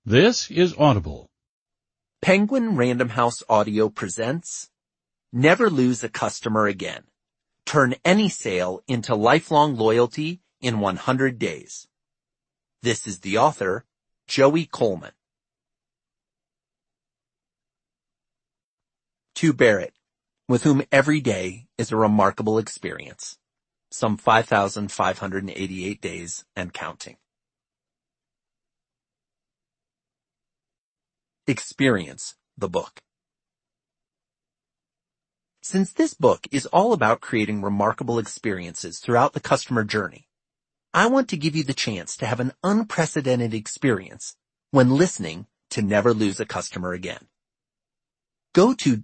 This is Audible. Penguin Random House Audio presents Never Lose a Customer Again. Turn any sale into lifelong loyalty in 100 days. This is the author, Joey Coleman. To Barrett, with whom every day is a remarkable experience. Some 5,588 days and counting. Experience the book. Since this book is all about creating remarkable experiences throughout the customer journey, I want to give you the chance to have an unprecedented experience when listening to Never Lose a Customer Again. Go to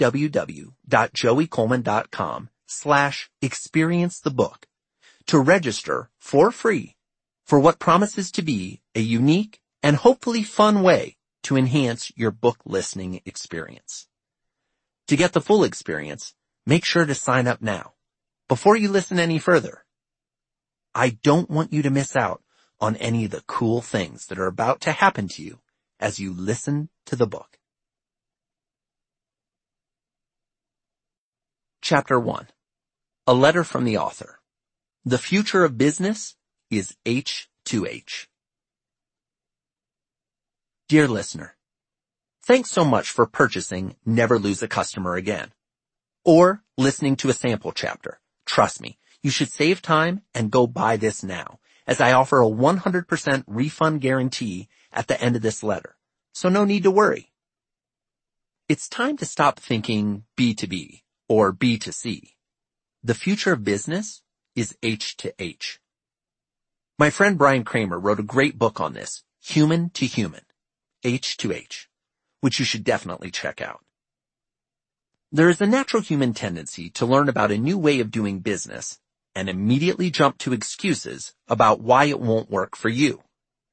www.joeycoleman.com/experience-the-book to register for free for what promises to be a unique and hopefully fun way to enhance your book listening experience. To get the full experience, make sure to sign up now, before you listen any further. I don't want you to miss out on any of the cool things that are about to happen to you as you listen to the book. Chapter 1. A letter from the author. The future of business is H2H. Dear listener, thanks so much for purchasing Never Lose a Customer Again, or listening to a sample chapter. Trust me, you should save time and go buy this now, as I offer a 100% refund guarantee at the end of this letter, so no need to worry. It's time to stop thinking B2B or B2C. The future of business is H2H. My friend Brian Kramer wrote a great book on this, Human to Human. H2H, which you should definitely check out. There is a natural human tendency to learn about a new way of doing business and immediately jump to excuses about why it won't work for you.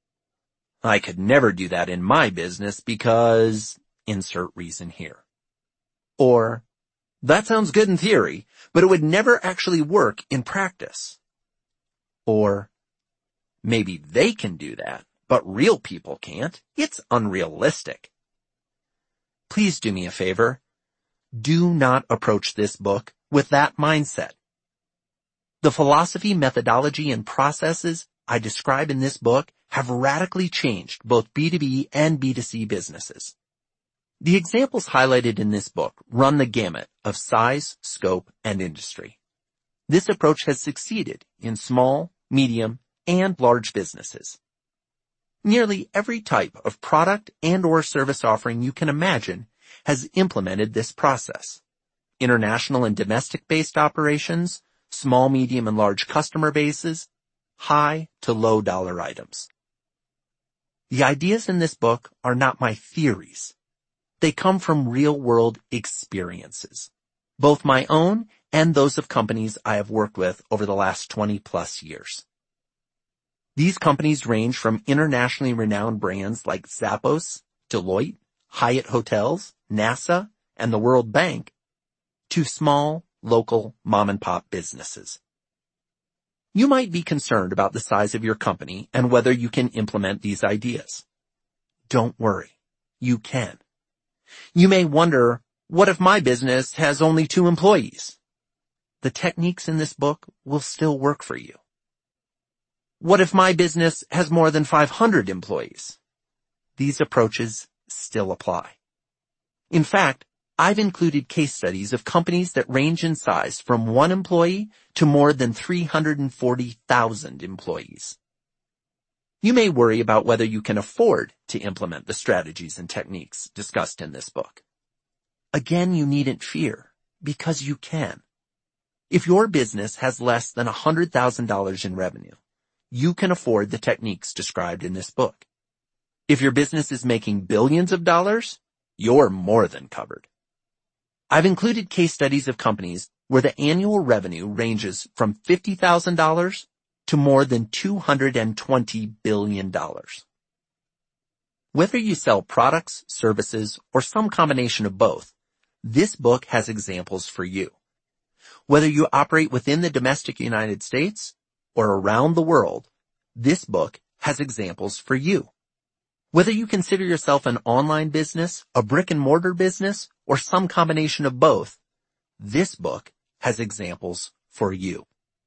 I could never do that in my business because insert reason here. Or, that sounds good in theory, but it would never actually work in practice. Or, maybe they can do that, but real people can't. It's unrealistic. Please do me a favor. Do not approach this book with that mindset. The philosophy, methodology, and processes I describe in this book have radically changed both B2B and B2C businesses. The examples highlighted in this book run the gamut of size, scope, and industry. This approach has succeeded in small, medium, and large businesses. Nearly every type of product and or service offering you can imagine has implemented this process. International and domestic-based operations, small, medium, and large customer bases, high to low dollar items. The ideas in this book are not my theories. They come from real-world experiences, both my own and those of companies I have worked with over the last 20-plus years. These companies range from internationally renowned brands like Zappos, Deloitte, Hyatt Hotels, NASA, and the World Bank, to small, local, mom-and-pop businesses. You might be concerned about the size of your company and whether you can implement these ideas. Don't worry, you can. You may wonder, what if my business has only 2 employees? The techniques in this book will still work for you. What if my business has more than 500 employees? These approaches still apply. In fact, I've included case studies of companies that range in size from 1 employee to more than 340,000 employees. You may worry about whether you can afford to implement the strategies and techniques discussed in this book. Again, you needn't fear, because you can. If your business has less than $100,000 in revenue, you can afford the techniques described in this book. If your business is making billions of dollars, you're more than covered. I've included case studies of companies where the annual revenue ranges from $50,000 to more than $220 billion. Whether you sell products, services, or some combination of both, this book has examples for you. Whether you operate within the domestic United States or around the world, this book has examples for you. Whether you consider yourself an online business, a brick-and-mortar business, or some combination of both, this book has examples for you.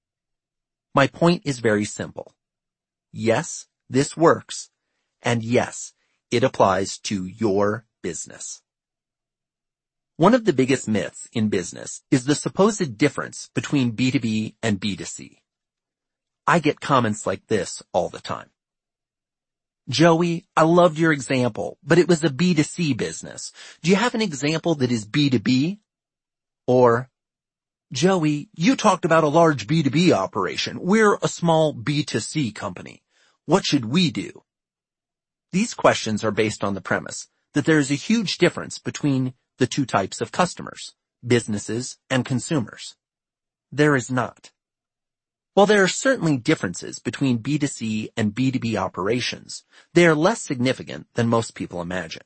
My point is very simple. Yes, this works, and yes, it applies to your business. One of the biggest myths in business is the supposed difference between B2B and B2C. I get comments like this all the time. Joey, I loved your example, but it was a B2C business. Do you have an example that is B2B? Or, Joey, you talked about a large B2B operation. We're a small B2C company. What should we do? These questions are based on the premise that there is a huge difference between the two types of customers, businesses and consumers. There is not. While there are certainly differences between B2C and B2B operations, they are less significant than most people imagine.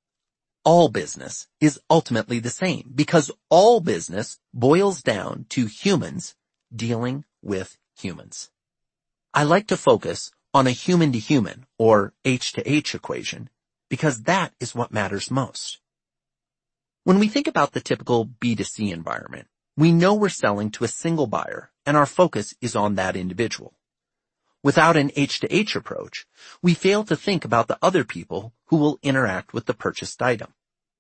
All business is ultimately the same because all business boils down to humans dealing with humans. I like to focus on a human-to-human or H-to-H equation because that is what matters most. When we think about the typical B2C environment, we know we're selling to a single buyer and our focus is on that individual. Without an H-to-H approach, we fail to think about the other people who will interact with the purchased item.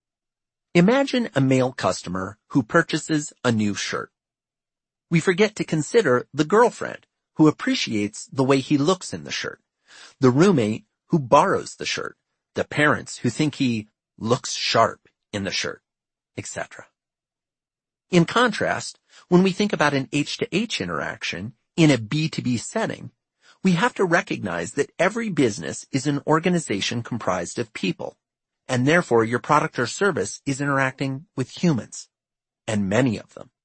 Imagine a male customer who purchases a new shirt. We forget to consider the girlfriend who appreciates the way he looks in the shirt, the roommate who borrows the shirt, the parents who think he looks sharp in the shirt, etc. In contrast, when we think about an H-to-H interaction in a B2B setting, we have to recognize that every business is an organization comprised of people, and therefore your product or service is interacting with humans, and many of them.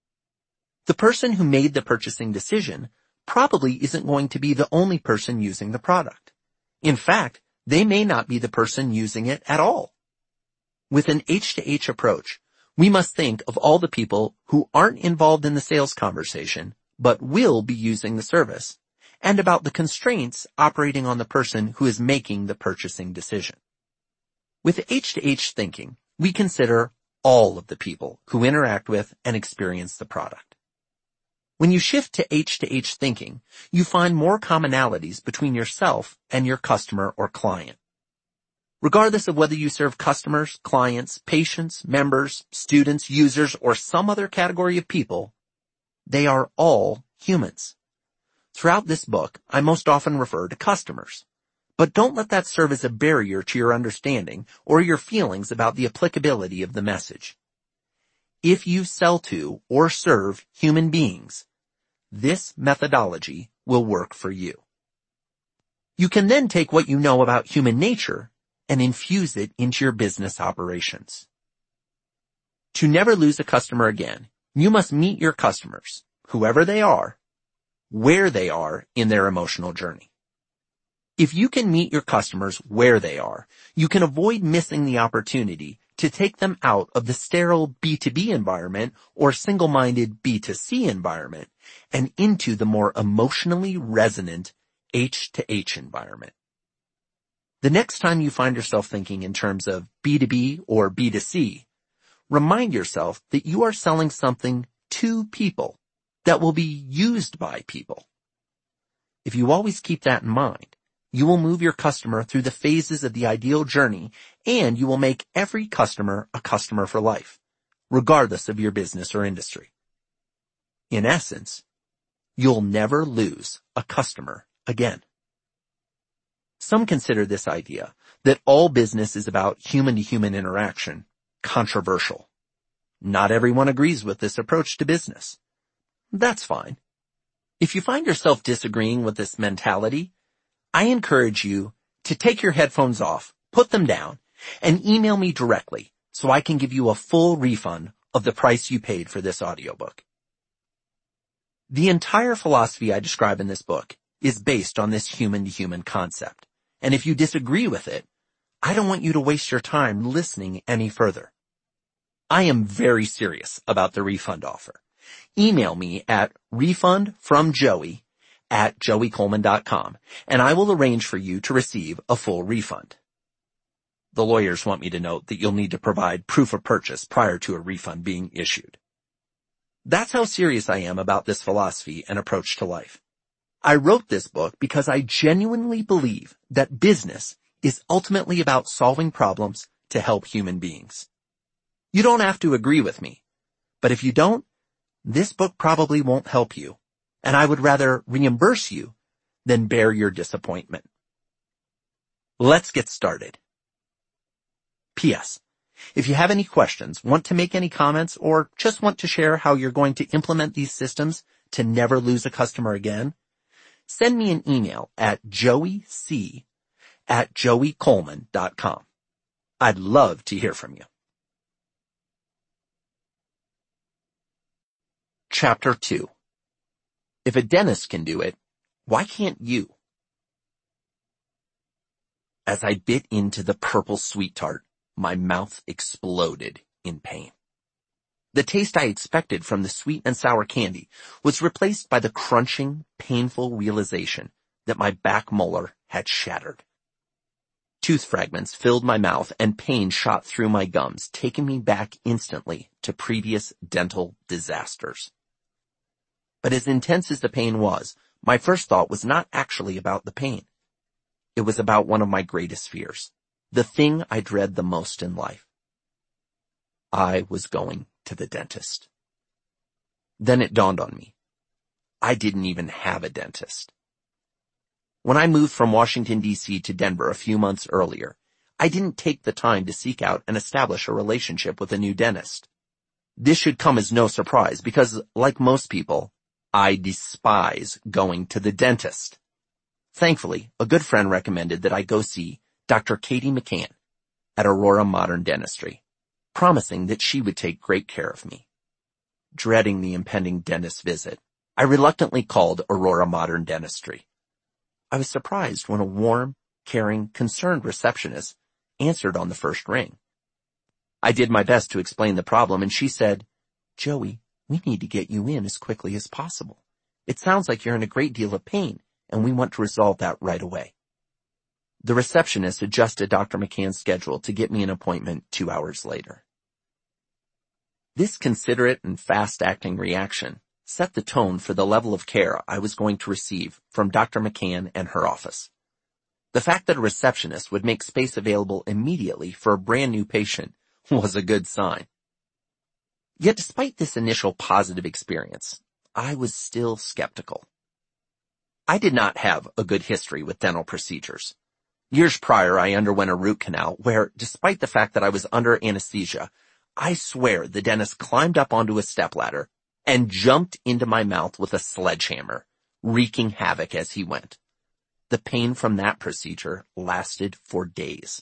The person who made the purchasing decision probably isn't going to be the only person using the product. In fact, they may not be the person using it at all. With an H-to-H approach, we must think of all the people who aren't involved in the sales conversation, but will be using the service, and about the constraints operating on the person who is making the purchasing decision. With H-to-H thinking, we consider all of the people who interact with and experience the product. When you shift to H-to-H thinking, you find more commonalities between yourself and your customer or client. Regardless of whether you serve customers, clients, patients, members, students, users, or some other category of people, they are all humans. Throughout this book, I most often refer to customers. But don't let that serve as a barrier to your understanding or your feelings about the applicability of the message. If you sell to or serve human beings, this methodology will work for you. You can then take what you know about human nature and infuse it into your business operations. To never lose a customer again, you must meet your customers, whoever they are, where they are in their emotional journey. If you can meet your customers where they are, you can avoid missing the opportunity to take them out of the sterile B2B environment or single-minded B2C environment and into the more emotionally resonant H-to-H environment. The next time you find yourself thinking in terms of B2B or B2C, remind yourself that you are selling something to people that will be used by people. If you always keep that in mind, you will move your customer through the phases of the ideal journey, and you will make every customer a customer for life, regardless of your business or industry. In essence, you'll never lose a customer again. Some consider this idea that all business is about human-to-human interaction controversial. Not everyone agrees with this approach to business. That's fine. If you find yourself disagreeing with this mentality, I encourage you to take your headphones off, put them down, and email me directly so I can give you a full refund of the price you paid for this audiobook. The entire philosophy I describe in this book is based on this human-to-human concept. And if you disagree with it, I don't want you to waste your time listening any further. I am very serious about the refund offer. Email me at refundfromjoey at joeycoleman.com, and I will arrange for you to receive a full refund. The lawyers want me to note that you'll need to provide proof of purchase prior to a refund being issued. That's how serious I am about this philosophy and approach to life. I wrote this book because I genuinely believe that business is ultimately about solving problems to help human beings. You don't have to agree with me, but if you don't, this book probably won't help you, and I would rather reimburse you than bear your disappointment. Let's get started. P.S. If you have any questions, want to make any comments, or just want to share how you're going to implement these systems to never lose a customer again, send me an email at joeyc@joeycoleman.com. I'd love to hear from you. Chapter 2. If a dentist can do it, why can't you? As I bit into the purple sweet tart, my mouth exploded in pain. The taste I expected from the sweet and sour candy was replaced by the crunching, painful realization that my back molar had shattered. Tooth fragments filled my mouth and pain shot through my gums, taking me back instantly to previous dental disasters. But as intense as the pain was, my first thought was not actually about the pain. It was about one of my greatest fears, the thing I dread the most in life. I was going to the dentist. Then it dawned on me. I didn't even have a dentist. When I moved from Washington, D.C. to Denver a few months earlier, I didn't take the time to seek out and establish a relationship with a new dentist. This should come as no surprise because, like most people, I despise going to the dentist. Thankfully, a good friend recommended that I go see Dr. Katie McCann at Aurora Modern Dentistry, promising that she would take great care of me. Dreading the impending dentist visit, I reluctantly called Aurora Modern Dentistry. I was surprised when a warm, caring, concerned receptionist answered on the first ring. I did my best to explain the problem, and she said, "Joey, we need to get you in as quickly as possible. It sounds like you're in a great deal of pain, and we want to resolve that right away." The receptionist adjusted Dr. McCann's schedule to get me an appointment 2 hours later. This considerate and fast-acting reaction set the tone for the level of care I was going to receive from Dr. McCann and her office. The fact that a receptionist would make space available immediately for a brand new patient was a good sign. Yet despite this initial positive experience, I was still skeptical. I did not have a good history with dental procedures. Years prior, I underwent a root canal where, despite the fact that I was under anesthesia, I swear the dentist climbed up onto a stepladder and jumped into my mouth with a sledgehammer, wreaking havoc as he went. The pain from that procedure lasted for days.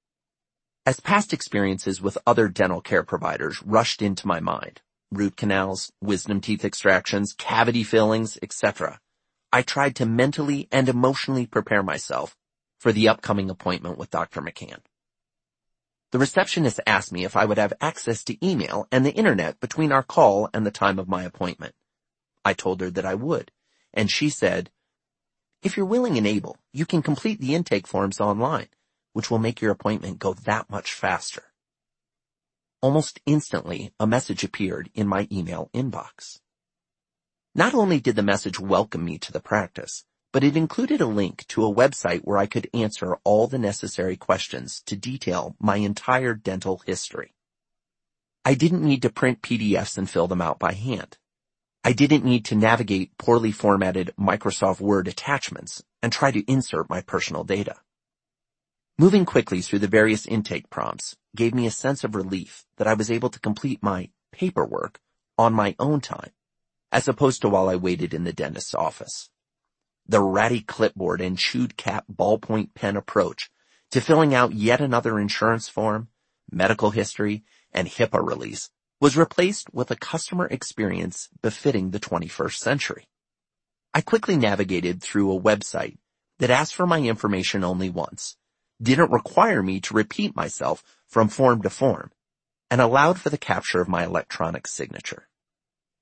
As past experiences with other dental care providers rushed into my mind, root canals, wisdom teeth extractions, cavity fillings, etc., I tried to mentally and emotionally prepare myself for the upcoming appointment with Dr. McCann. The receptionist asked me if I would have access to email and the internet between our call and the time of my appointment. I told her that I would, and she said, "If you're willing and able, you can complete the intake forms online, which will make your appointment go that much faster." Almost instantly, a message appeared in my email inbox. Not only did the message welcome me to the practice, but it included a link to a website where I could answer all the necessary questions to detail my entire dental history. I didn't need to print PDFs and fill them out by hand. I didn't need to navigate poorly formatted Microsoft Word attachments and try to insert my personal data. Moving quickly through the various intake prompts gave me a sense of relief that I was able to complete my paperwork on my own time, as opposed to while I waited in the dentist's office. The ratty clipboard and chewed cap ballpoint pen approach to filling out yet another insurance form, medical history, and HIPAA release was replaced with a customer experience befitting the 21st century. I quickly navigated through a website that asked for my information only once, didn't require me to repeat myself from form to form, and allowed for the capture of my electronic signature.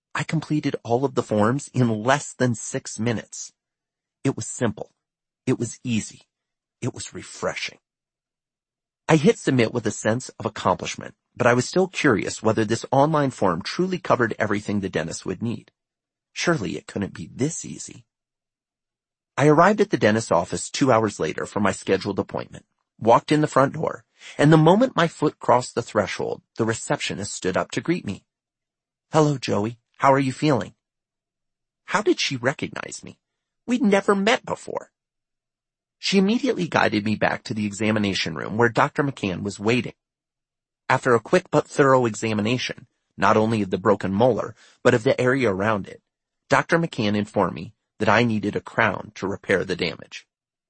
I completed all of the forms in less than 6 minutes. It was simple. It was easy. It was refreshing. I hit submit with a sense of accomplishment, but I was still curious whether this online form truly covered everything the dentist would need. Surely it couldn't be this easy. I arrived at the dentist's office 2 hours later for my scheduled appointment, walked in the front door, and the moment my foot crossed the threshold, the receptionist stood up to greet me. "Hello, Joey. How are you feeling?" How did she recognize me? We'd never met before. She immediately guided me back to the examination room where Dr. McCann was waiting. After a quick but thorough examination, not only of the broken molar, but of the area around it, Dr. McCann informed me that I needed a crown to repair the damage.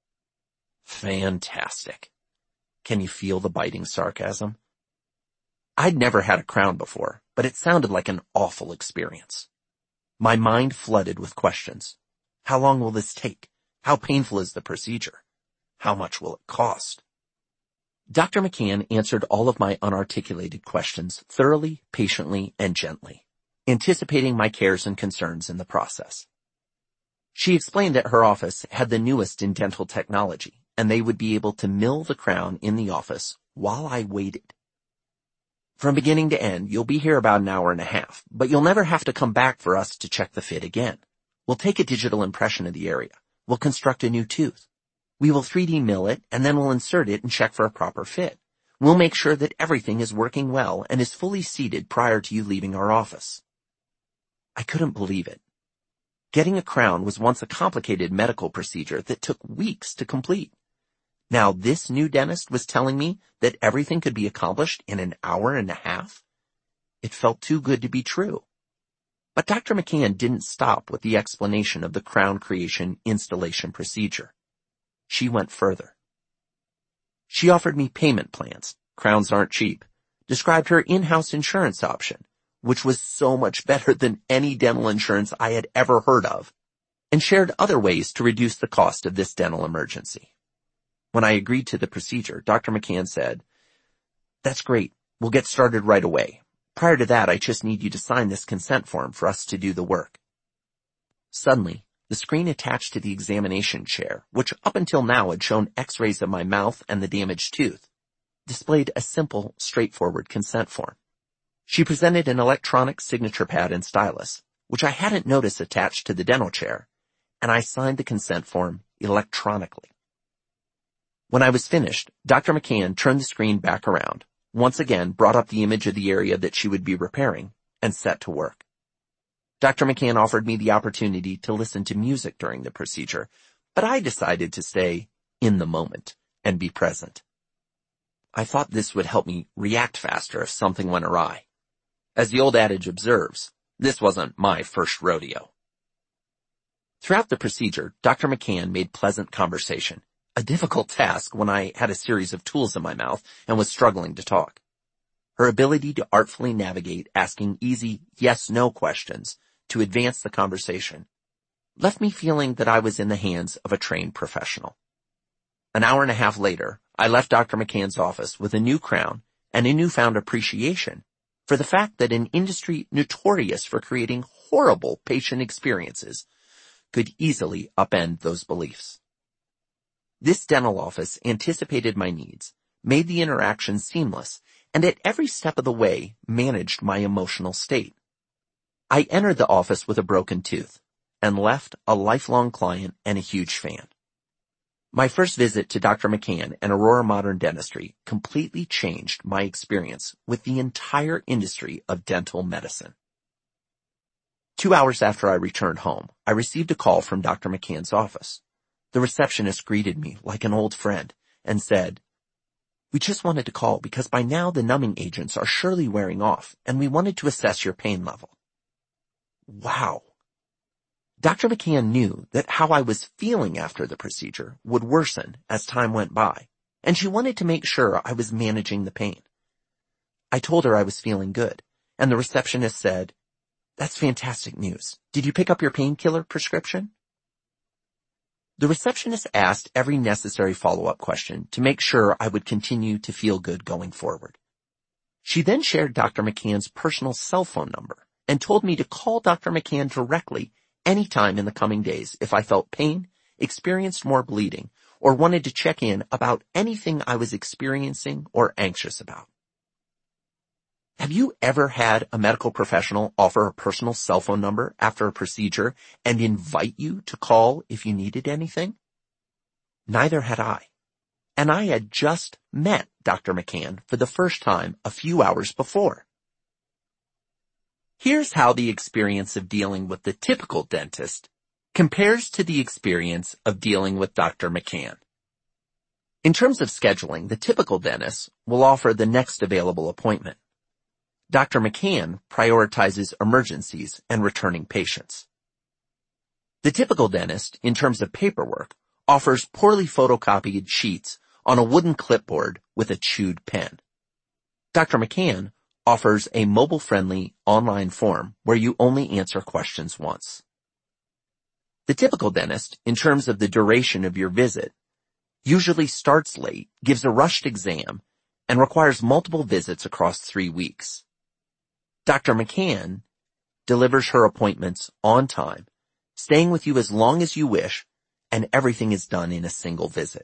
Fantastic. Can you feel the biting sarcasm? I'd never had a crown before, but it sounded like an awful experience. My mind flooded with questions. How long will this take? How painful is the procedure? How much will it cost? Dr. McCann answered all of my unarticulated questions thoroughly, patiently, and gently, anticipating my cares and concerns in the process. She explained that her office had the newest in dental technology, and they would be able to mill the crown in the office while I waited. From beginning to end, you'll be here about an hour and a half, but you'll never have to come back for us to check the fit again. We'll take a digital impression of the area. We'll construct a new tooth. We will 3D mill it, and then we'll insert it and check for a proper fit. We'll make sure that everything is working well and is fully seated prior to you leaving our office. I couldn't believe it. Getting a crown was once a complicated medical procedure that took weeks to complete. Now this new dentist was telling me that everything could be accomplished in an hour and a half. It felt too good to be true. But Dr. McCann didn't stop with the explanation of the crown creation installation procedure. She went further. She offered me payment plans. Crowns aren't cheap. Described her in-house insurance option, which was so much better than any dental insurance I had ever heard of, and shared other ways to reduce the cost of this dental emergency. When I agreed to the procedure, Dr. McCann said, "That's great. We'll get started right away. Prior to that, I just need you to sign this consent form for us to do the work." Suddenly, the screen attached to the examination chair, which up until now had shown x-rays of my mouth and the damaged tooth, displayed a simple, straightforward consent form. She presented an electronic signature pad and stylus, which I hadn't noticed attached to the dental chair, and I signed the consent form electronically. When I was finished, Dr. McCann turned the screen back around, once again brought up the image of the area that she would be repairing, and set to work. Dr. McCann offered me the opportunity to listen to music during the procedure, but I decided to stay in the moment and be present. I thought this would help me react faster if something went awry. As the old adage observes, this wasn't my first rodeo. Throughout the procedure, Dr. McCann made pleasant conversation, a difficult task when I had a series of tools in my mouth and was struggling to talk. Her ability to artfully navigate asking easy yes-no questions to advance the conversation left me feeling that I was in the hands of a trained professional. An hour and a half later, I left Dr. McCann's office with a new crown and a newfound appreciation for the fact that an industry notorious for creating horrible patient experiences could easily upend those beliefs. This dental office anticipated my needs, made the interaction seamless, and at every step of the way managed my emotional state. I entered the office with a broken tooth and left a lifelong client and a huge fan. My first visit to Dr. McCann and Aurora Modern Dentistry completely changed my experience with the entire industry of dental medicine. 2 hours after I returned home, I received a call from Dr. McCann's office. The receptionist greeted me like an old friend and said, "We just wanted to call because by now the numbing agents are surely wearing off, and we wanted to assess your pain level." Wow. Dr. McCann knew that how I was feeling after the procedure would worsen as time went by, and she wanted to make sure I was managing the pain. I told her I was feeling good, and the receptionist said, "That's fantastic news. Did you pick up your painkiller prescription?" The receptionist asked every necessary follow-up question to make sure I would continue to feel good going forward. She then shared Dr. McCann's personal cell phone number and told me to call Dr. McCann directly anytime in the coming days if I felt pain, experienced more bleeding, or wanted to check in about anything I was experiencing or anxious about. Have you ever had a medical professional offer a personal cell phone number after a procedure and invite you to call if you needed anything? Neither had I. And I had just met Dr. McCann for the first time a few hours before. Here's how the experience of dealing with the typical dentist compares to the experience of dealing with Dr. McCann. In terms of scheduling, the typical dentist will offer the next available appointment. Dr. McCann prioritizes emergencies and returning patients. The typical dentist, in terms of paperwork, offers poorly photocopied sheets on a wooden clipboard with a chewed pen. Dr. McCann offers a mobile-friendly online form where you only answer questions once. The typical dentist, in terms of the duration of your visit, usually starts late, gives a rushed exam, and requires multiple visits across 3 weeks. Dr. McCann delivers her appointments on time, staying with you as long as you wish, and everything is done in a single visit.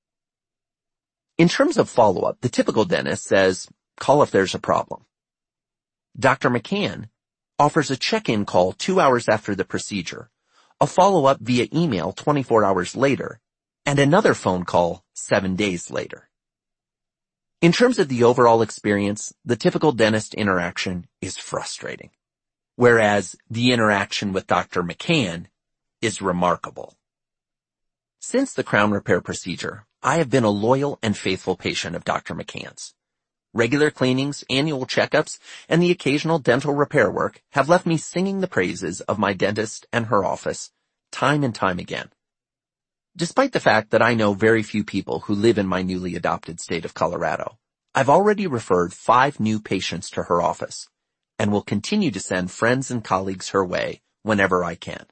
In terms of follow-up, the typical dentist says, call if there's a problem. Dr. McCann offers a check-in call 2 hours after the procedure, a follow-up via email 24 hours later, and another phone call 7 days later. In terms of the overall experience, the typical dentist interaction is frustrating, whereas the interaction with Dr. McCann is remarkable. Since the crown repair procedure, I have been a loyal and faithful patient of Dr. McCann's. Regular cleanings, annual checkups, and the occasional dental repair work have left me singing the praises of my dentist and her office time and time again. Despite the fact that I know very few people who live in my newly adopted state of Colorado, I've already referred 5 new patients to her office and will continue to send friends and colleagues her way whenever I can.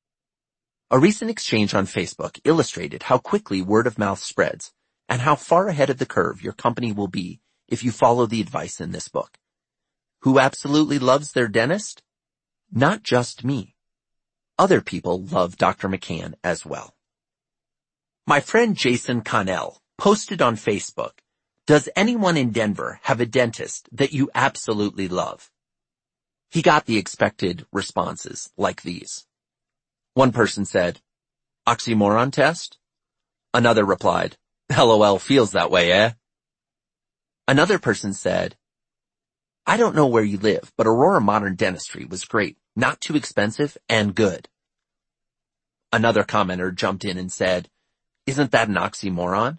A recent exchange on Facebook illustrated how quickly word of mouth spreads and how far ahead of the curve your company will be if you follow the advice in this book. Who absolutely loves their dentist? Not just me. Other people love Dr. McCann as well. My friend Jason Connell posted on Facebook, does anyone in Denver have a dentist that you absolutely love? He got the expected responses like these. One person said, oxymoron test? Another replied, LOL feels that way, eh? Another person said, I don't know where you live, but Aurora Modern Dentistry was great, not too expensive, and good. Another commenter jumped in and said, isn't that an oxymoron?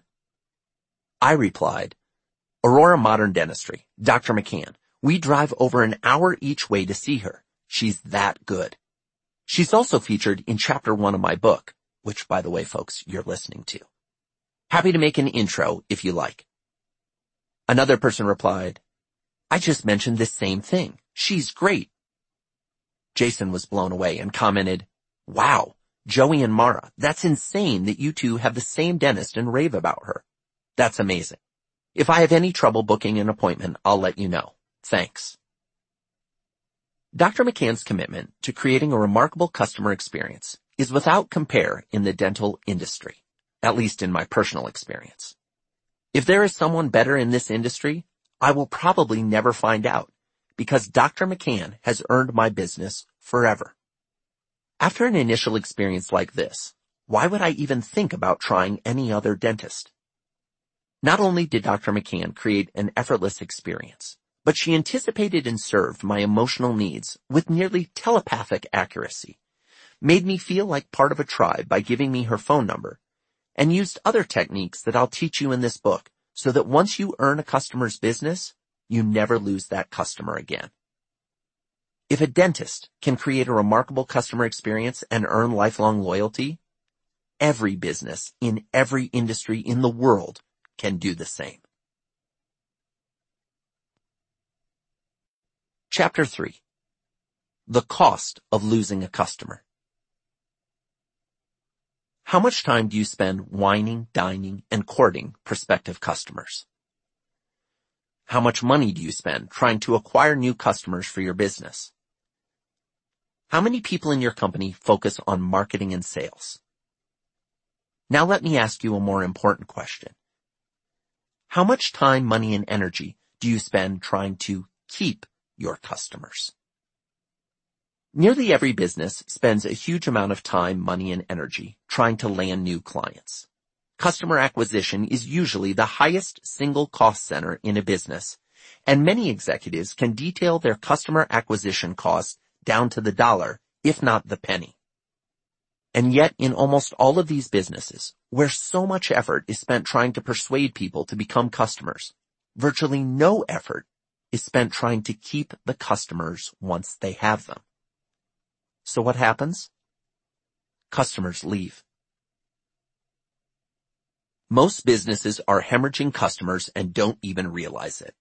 I replied, Aurora Modern Dentistry, Dr. McCann, we drive over an hour each way to see her. She's that good. She's also featured in chapter 1 of my book, which, by the way, folks, you're listening to. Happy to make an intro if you like. Another person replied, I just mentioned this same thing. She's great. Jason was blown away and commented, wow, Joey and Mara, that's insane that you two have the same dentist and rave about her. That's amazing. If I have any trouble booking an appointment, I'll let you know. Thanks. Dr. McCann's commitment to creating a remarkable customer experience is without compare in the dental industry, at least in my personal experience. If there is someone better in this industry, I will probably never find out because Dr. McCann has earned my business forever. After an initial experience like this, why would I even think about trying any other dentist? Not only did Dr. McCann create an effortless experience, but she anticipated and served my emotional needs with nearly telepathic accuracy, made me feel like part of a tribe by giving me her phone number, and used other techniques that I'll teach you in this book so that once you earn a customer's business, you never lose that customer again. If a dentist can create a remarkable customer experience and earn lifelong loyalty, every business in every industry in the world can do the same. Chapter 3. The cost of losing a customer. How much time do you spend whining, dining, and courting prospective customers? How much money do you spend trying to acquire new customers for your business? How many people in your company focus on marketing and sales? Now let me ask you a more important question. How much time, money, and energy do you spend trying to keep your customers? Nearly every business spends a huge amount of time, money, and energy trying to land new clients. Customer acquisition is usually the highest single cost center in a business, and many executives can detail their customer acquisition costs down to the dollar, if not the penny. And yet, in almost all of these businesses, where so much effort is spent trying to persuade people to become customers, virtually no effort is spent trying to keep the customers once they have them. So what happens? Customers leave. Most businesses are hemorrhaging customers and don't even realize it.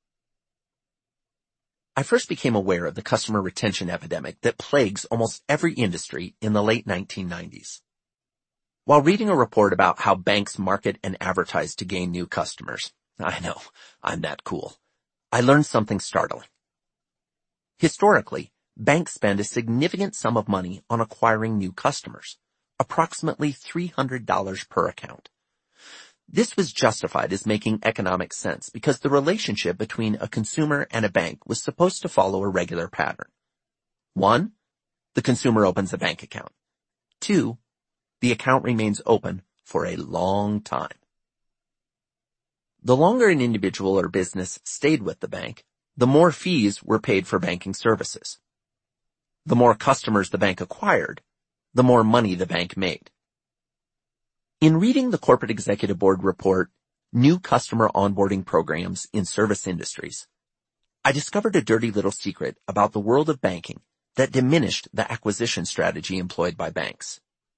I first became aware of the customer retention epidemic that plagues almost every industry in the late 1990s. While reading a report about how banks market and advertise to gain new customers, I know, I'm that cool, I learned something startling. Historically, banks spend a significant sum of money on acquiring new customers, approximately $300 per account. This was justified as making economic sense because the relationship between a consumer and a bank was supposed to follow a regular pattern. 1, the consumer opens a bank account. 2, the account remains open for a long time. The longer an individual or business stayed with the bank, the more fees were paid for banking services. The more customers the bank acquired, the more money the bank made. In reading the Corporate Executive Board report, New Customer Onboarding Programs in Service Industries, I discovered a dirty little secret about the world of banking that diminished the acquisition strategy employed by banks.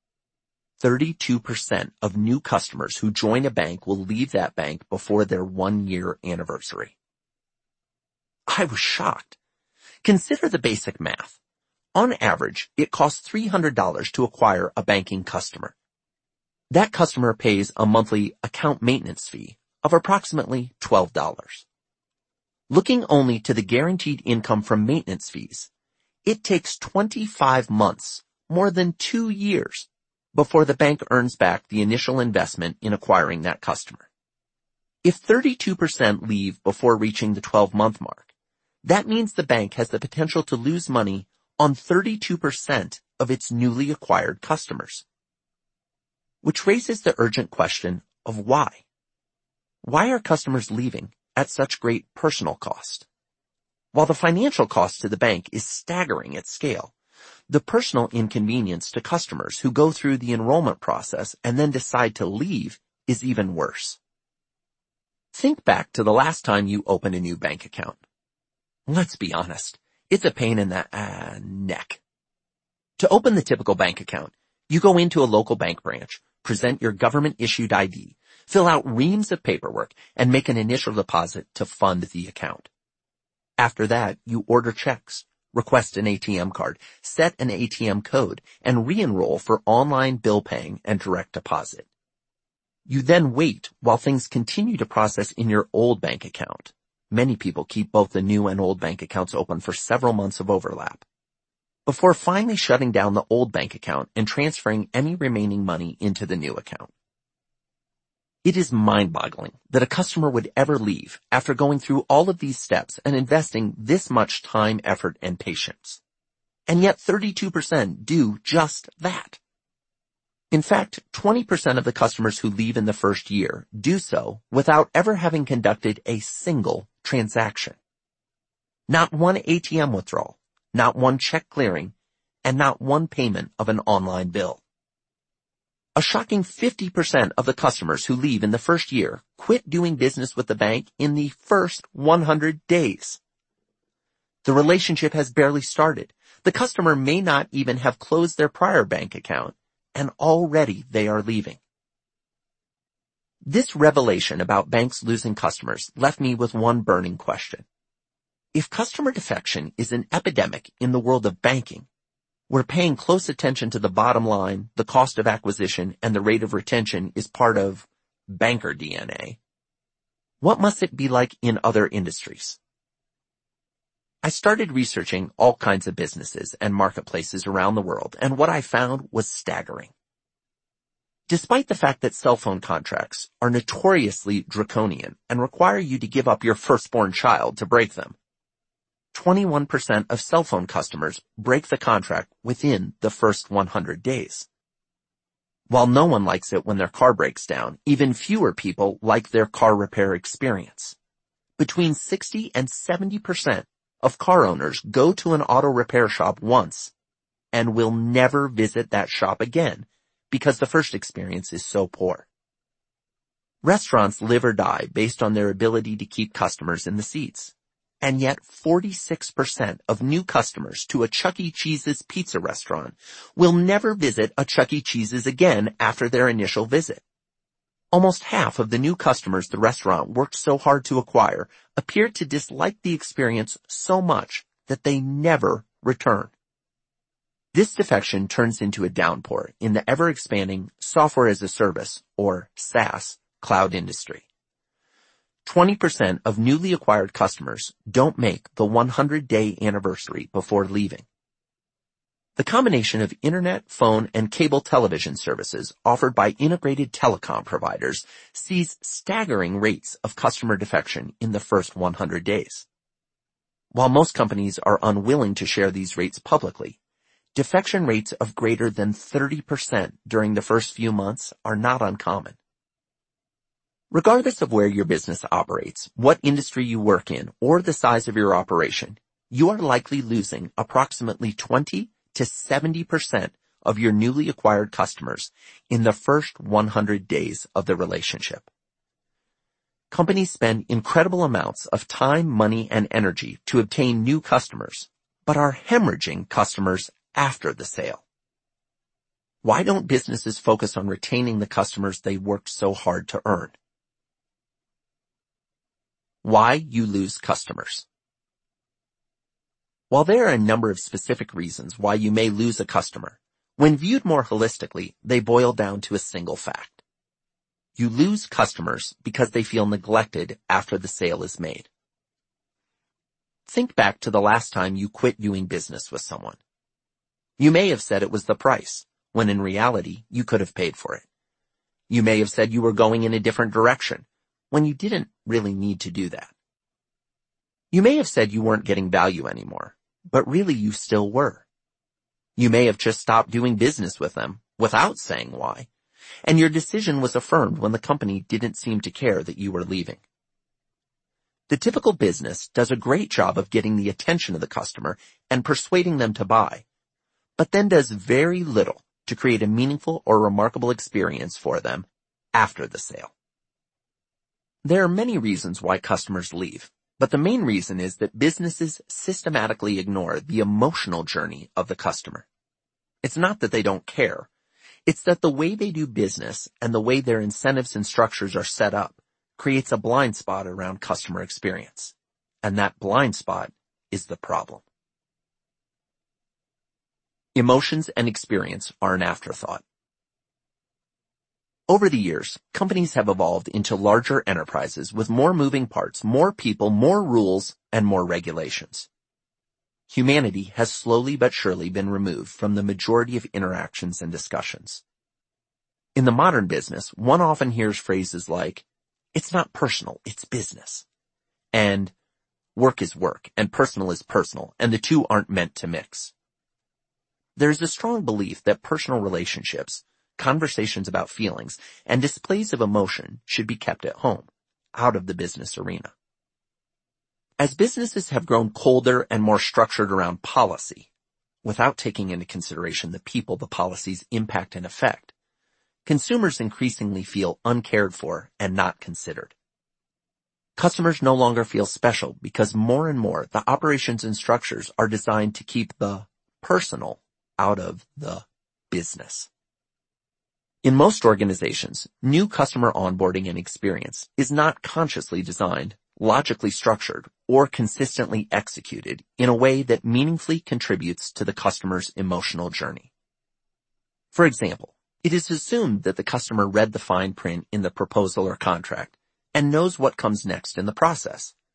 32% of new customers who join a bank will leave that bank before their 1-year anniversary. I was shocked. Consider the basic math. On average, it costs $300 to acquire a banking customer. That customer pays a monthly account maintenance fee of approximately $12. Looking only to the guaranteed income from maintenance fees, it takes 25 months, more than 2 years, before the bank earns back the initial investment in acquiring that customer. If 32% leave before reaching the 12-month mark, that means the bank has the potential to lose money on 32% of its newly acquired customers. Which raises the urgent question of why. Why are customers leaving at such great personal cost? While the financial cost to the bank is staggering at scale, the personal inconvenience to customers who go through the enrollment process and then decide to leave is even worse. Think back to the last time you opened a new bank account. Let's be honest, it's a pain in the neck. To open the typical bank account, you go into a local bank branch, present your government-issued ID, fill out reams of paperwork, and make an initial deposit to fund the account. After that, you order checks, request an ATM card, set an ATM code, and re-enroll for online bill paying and direct deposit. You then wait while things continue to process in your old bank account. Many people keep both the new and old bank accounts open for several months of overlap, before finally shutting down the old bank account and transferring any remaining money into the new account. It is mind-boggling that a customer would ever leave after going through all of these steps and investing this much time, effort, and patience. And yet 32% do just that. In fact, 20% of the customers who leave in the first year do so without ever having conducted a single transaction. Not one ATM withdrawal, not one check clearing, and not one payment of an online bill. A shocking 50% of the customers who leave in the first year quit doing business with the bank in the first 100 days. The relationship has barely started. The customer may not even have closed their prior bank account, and already they are leaving. This revelation about banks losing customers left me with one burning question. If customer defection is an epidemic in the world of banking, where paying close attention to the bottom line, the cost of acquisition, and the rate of retention is part of banker DNA, what must it be like in other industries? I started researching all kinds of businesses and marketplaces around the world, and what I found was staggering. Despite the fact that cell phone contracts are notoriously draconian and require you to give up your firstborn child to break them, 21% of cell phone customers break the contract within the first 100 days. While no one likes it when their car breaks down, even fewer people like their car repair experience. Between 60 and 70% of car owners go to an auto repair shop once and will never visit that shop again because the first experience is so poor. Restaurants live or die based on their ability to keep customers in the seats. And yet 46% of new customers to a Chuck E. Cheese's pizza restaurant will never visit a Chuck E. Cheese's again after their initial visit. Almost half of the new customers the restaurant worked so hard to acquire appeared to dislike the experience so much that they never return. This defection turns into a downpour in the ever-expanding software as a service, or SaaS, cloud industry. 20% of newly acquired customers don't make the 100-day anniversary before leaving. The combination of internet, phone, and cable television services offered by integrated telecom providers sees staggering rates of customer defection in the first 100 days. While most companies are unwilling to share these rates publicly, defection rates of greater than 30% during the first few months are not uncommon. Regardless of where your business operates, what industry you work in, or the size of your operation, you are likely losing approximately 20 to 70% of your newly acquired customers in the first 100 days of the relationship. Companies spend incredible amounts of time, money, and energy to obtain new customers, but are hemorrhaging customers after the sale. Why don't businesses focus on retaining the customers they worked so hard to earn? Why you lose customers. While there are a number of specific reasons why you may lose a customer, when viewed more holistically, they boil down to a single fact. You lose customers because they feel neglected after the sale is made. Think back to the last time you quit doing business with someone. You may have said it was the price, when in reality you could have paid for it. You may have said you were going in a different direction, when you didn't really need to do that. You may have said you weren't getting value anymore, but really you still were. You may have just stopped doing business with them without saying why, and your decision was affirmed when the company didn't seem to care that you were leaving. The typical business does a great job of getting the attention of the customer and persuading them to buy, but then does very little to create a meaningful or remarkable experience for them after the sale. There are many reasons why customers leave, but the main reason is that businesses systematically ignore the emotional journey of the customer. It's not that they don't care. It's that the way they do business and the way their incentives and structures are set up creates a blind spot around customer experience. And that blind spot is the problem. Emotions and experience are an afterthought. Over the years, companies have evolved into larger enterprises with more moving parts, more people, more rules, and more regulations. Humanity has slowly but surely been removed from the majority of interactions and discussions. In the modern business, one often hears phrases like, "It's not personal, it's business," and "Work is work, and personal is personal, and the two aren't meant to mix." There is a strong belief that personal relationships, conversations about feelings, and displays of emotion should be kept at home, out of the business arena. As businesses have grown colder and more structured around policy, without taking into consideration the people the policies impact and affect, consumers increasingly feel uncared for and not considered. Customers no longer feel special because more and more the operations and structures are designed to keep the personal out of the business. In most organizations, new customer onboarding and experience is not consciously designed, logically structured, or consistently executed in a way that meaningfully contributes to the customer's emotional journey. For example, it is assumed that the customer read the fine print in the proposal or contract and knows what comes next in the process.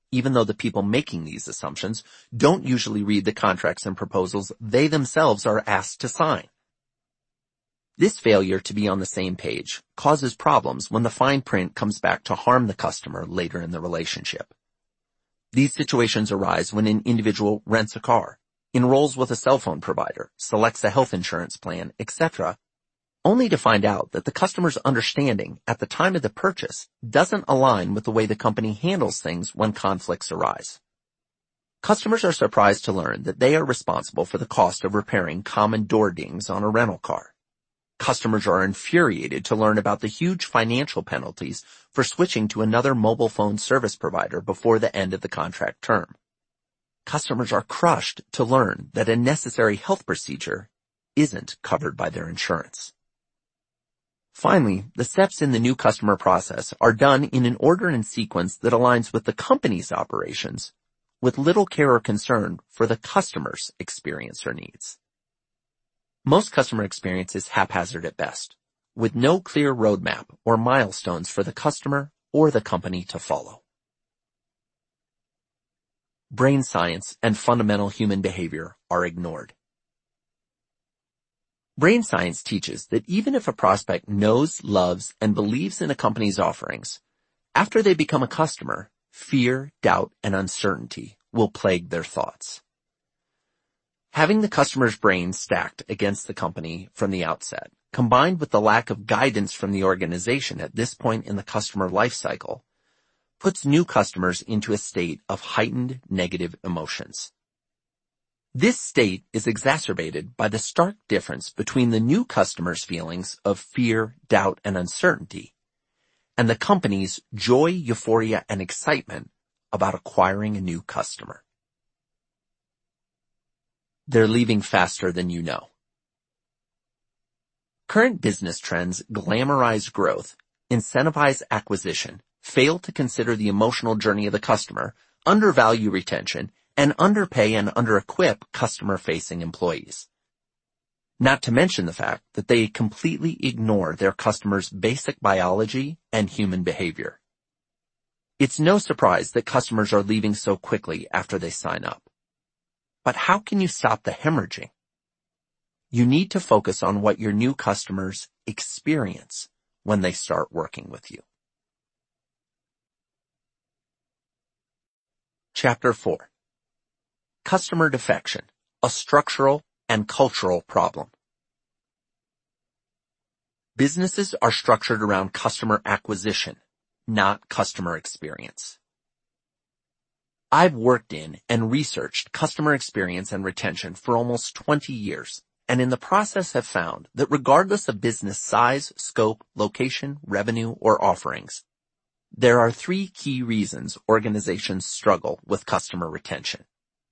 even though the people making these assumptions don't usually read the contracts and proposals they themselves are asked to sign. This failure to be on the same page causes problems when the fine print comes back to harm the customer later in the relationship. These situations arise when an individual rents a car, enrolls with a cell phone provider, selects a health insurance plan, etc., only to find out that the customer's understanding at the time of the purchase doesn't align with the way the company handles things when conflicts arise. Customers are surprised to learn that they are responsible for the cost of repairing common door dings on a rental car. Customers are infuriated to learn about the huge financial penalties for switching to another mobile phone service provider before the end of the contract term. Customers are crushed to learn that a necessary health procedure isn't covered by their insurance. Finally, the steps in the new customer process are done in an order and sequence that aligns with the company's operations, with little care or concern for the customer's experience or needs. Most customer experience is haphazard at best, with no clear roadmap or milestones for the customer or the company to follow. Brain science and fundamental human behavior are ignored. Brain science teaches that even if a prospect knows, loves, and believes in a company's offerings, after they become a customer, fear, doubt, and uncertainty will plague their thoughts. Having the customer's brain stacked against the company from the outset, combined with the lack of guidance from the organization at this point in the customer life cycle, puts new customers into a state of heightened negative emotions. This state is exacerbated by the stark difference between the new customer's feelings of fear, doubt, and uncertainty, and the company's joy, euphoria, and excitement about acquiring a new customer. They're leaving faster than you know. Current business trends glamorize growth, incentivize acquisition, fail to consider the emotional journey of the customer, undervalue retention, and underpay and under-equip customer-facing employees. Not to mention the fact that they completely ignore their customers' basic biology and human behavior. It's no surprise that customers are leaving so quickly after they sign up. But how can you stop the hemorrhaging? You need to focus on what your new customers experience when they start working with you. Chapter 4. Customer defection, a structural and cultural problem. Businesses are structured around customer acquisition, not customer experience. I've worked in and researched customer experience and retention for almost 20 years, and in the process have found that regardless of business size, scope, location, revenue, or offerings, there are 3 key reasons organizations struggle with customer retention.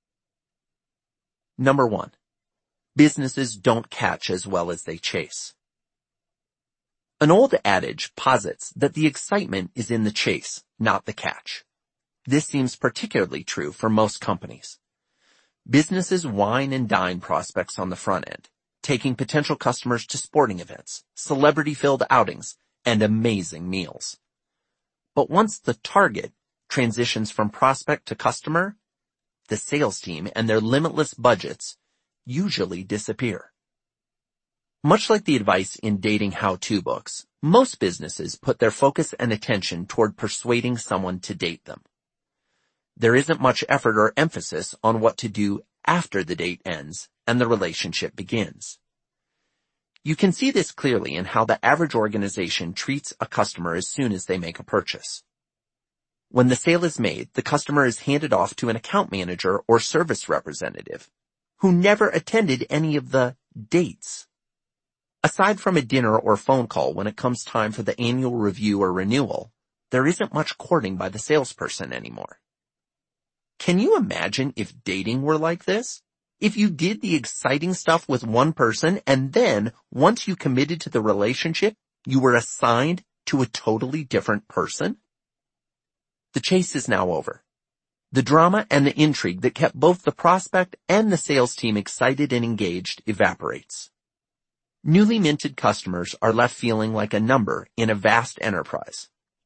Number 1, businesses don't catch as well as they chase. An old adage posits that the excitement is in the chase, not the catch. This seems particularly true for most companies. Businesses wine and dine prospects on the front end, taking potential customers to sporting events, celebrity-filled outings, and amazing meals. But once the target transitions from prospect to customer, the sales team and their limitless budgets usually disappear. Much like the advice in dating how-to books, most businesses put their focus and attention toward persuading someone to date them. There isn't much effort or emphasis on what to do after the date ends and the relationship begins. You can see this clearly in how the average organization treats a customer as soon as they make a purchase. When the sale is made, the customer is handed off to an account manager or service representative who never attended any of the dates. Aside from a dinner or phone call when it comes time for the annual review or renewal, there isn't much courting by the salesperson anymore. Can you imagine if dating were like this? If you did the exciting stuff with one person and then, once you committed to the relationship, you were assigned to a totally different person? The chase is now over. The drama and the intrigue that kept both the prospect and the sales team excited and engaged evaporates. Newly minted customers are left feeling like a number in a vast enterprise,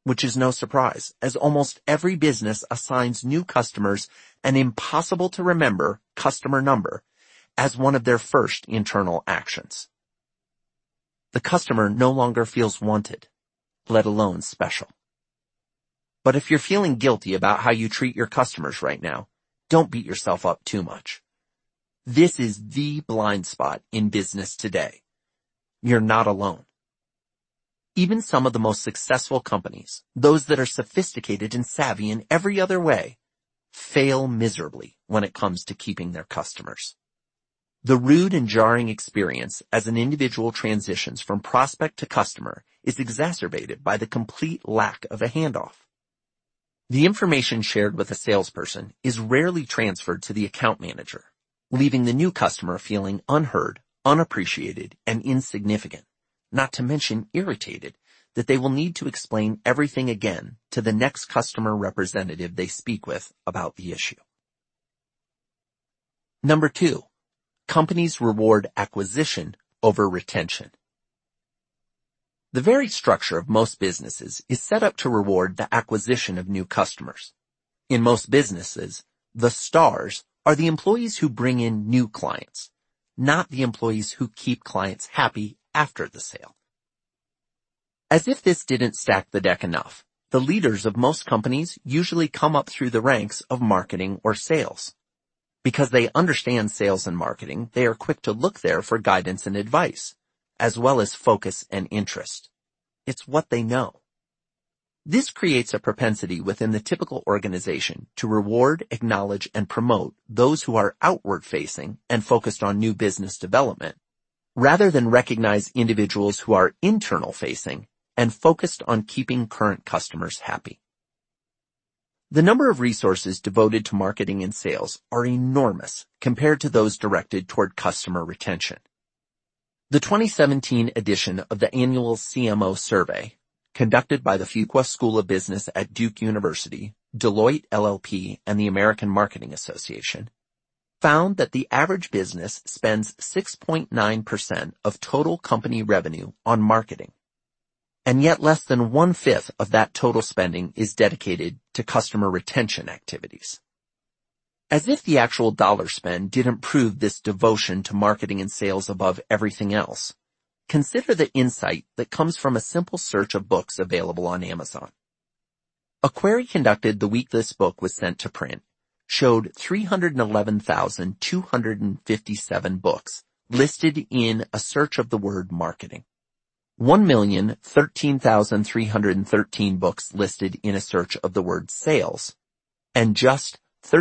which is no surprise, as almost every business assigns new customers an impossible-to-remember customer number as one of their first internal actions. The customer no longer feels wanted, let alone special. But if you're feeling guilty about how you treat your customers right now, don't beat yourself up too much. This is the blind spot in business today. You're not alone. Even some of the most successful companies, those that are sophisticated and savvy in every other way, fail miserably when it comes to keeping their customers. The rude and jarring experience as an individual transitions from prospect to customer is exacerbated by the complete lack of a handoff. The information shared with a salesperson is rarely transferred to the account manager, leaving the new customer feeling unheard, unappreciated, and insignificant, not to mention irritated that they will need to explain everything again to the next customer representative they speak with about the issue. Number 2, companies reward acquisition over retention. The very structure of most businesses is set up to reward the acquisition of new customers. In most businesses, the stars are the employees who bring in new clients, not the employees who keep clients happy after the sale. As if this didn't stack the deck enough, the leaders of most companies usually come up through the ranks of marketing or sales. Because they understand sales and marketing, they are quick to look there for guidance and advice, as well as focus and interest. It's what they know. This creates a propensity within the typical organization to reward, acknowledge, and promote those who are outward-facing and focused on new business development, rather than recognize individuals who are internal-facing and focused on keeping current customers happy. The number of resources devoted to marketing and sales are enormous compared to those directed toward customer retention. The 2017 edition of the annual CMO survey, conducted by the Fuqua School of Business at Duke University, Deloitte LLP, and the American Marketing Association, found that the average business spends 6.9% of total company revenue on marketing, and yet less than 1/5 of that total spending is dedicated to customer retention activities. As if the actual dollar spend didn't prove this devotion to marketing and sales above everything else, consider the insight that comes from a simple search of books available on Amazon. A query conducted the week this book was sent to print showed 311,257 books listed in a search of the word marketing. 1,013,313 books listed in a search of the word sales, and just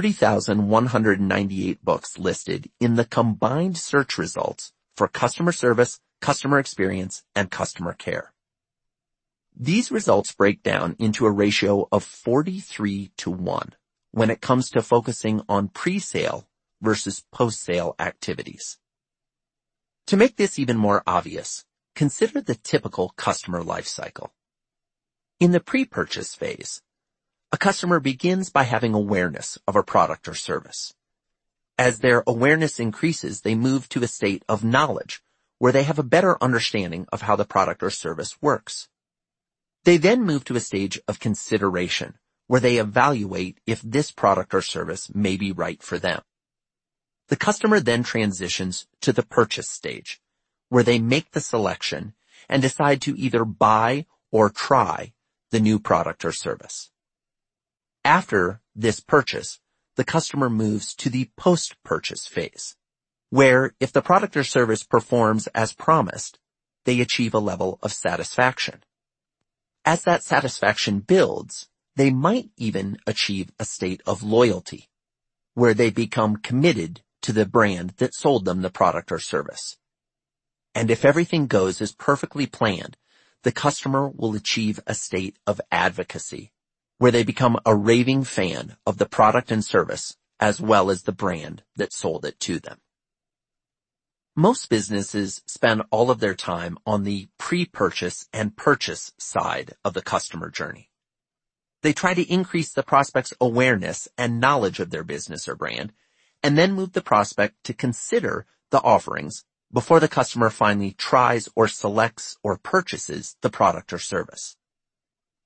30,198 books listed in the combined search results for customer service, customer experience, and customer care. These results break down into a ratio of 43-1 when it comes to focusing on pre-sale versus post-sale activities. To make this even more obvious, consider the typical customer life cycle. In the pre-purchase phase, a customer begins by having awareness of a product or service. As their awareness increases, they move to a state of knowledge, where they have a better understanding of how the product or service works. They then move to a stage of consideration, where they evaluate if this product or service may be right for them. The customer then transitions to the purchase stage, where they make the selection and decide to either buy or try the new product or service. After this purchase, the customer moves to the post-purchase phase, where if the product or service performs as promised, they achieve a level of satisfaction. As that satisfaction builds, they might even achieve a state of loyalty, where they become committed to the brand that sold them the product or service. And if everything goes as perfectly planned, the customer will achieve a state of advocacy, where they become a raving fan of the product and service as well as the brand that sold it to them. Most businesses spend all of their time on the pre-purchase and purchase side of the customer journey. They try to increase the prospect's awareness and knowledge of their business or brand, and then move the prospect to consider the offerings before the customer finally tries or selects or purchases the product or service.